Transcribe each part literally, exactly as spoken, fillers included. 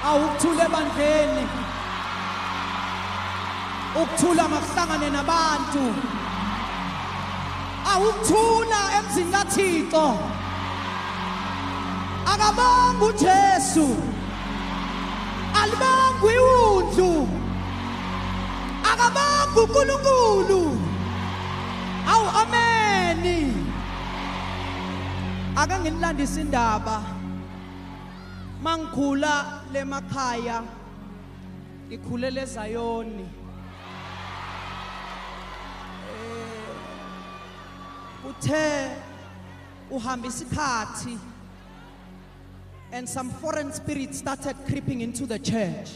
awukuthula ebandleni ukuthula makuhlangane nabantu awukuthula emzini kaThixo akabanga uJesu alibanga iwundlu akabanga uNkulunkulu awu ameni ake nginilandise indaba mangikhula lemakhaya ngikhulele eZayoni eh uthe uhamba isikhathi and some foreign spirits started creeping into the church.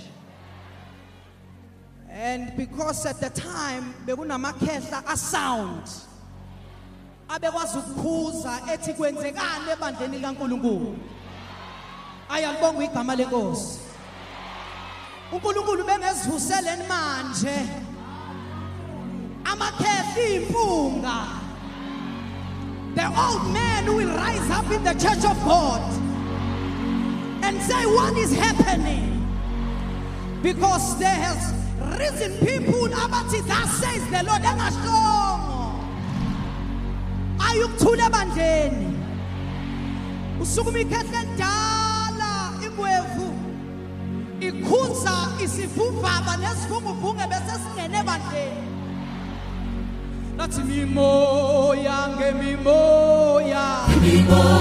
And because at the time bekunamakhetla a sound abekwazi ukukhuza ethi kwenzekani ebandleni kaNkulunkulu ayalibonga igama lenkosi uNkulunkulu bengezivuseleni manje amakhehla impunga the old man who will rise up in the church of God and say what is happening because there has risen people abathi that says the Lord engashongo ayukuthula ebandleni usukuma ikhehla endala ingwevu ikhuza isivuvaba nesivunguvunge bese singene ebandleni nathi mimoya ngemimoya mimoya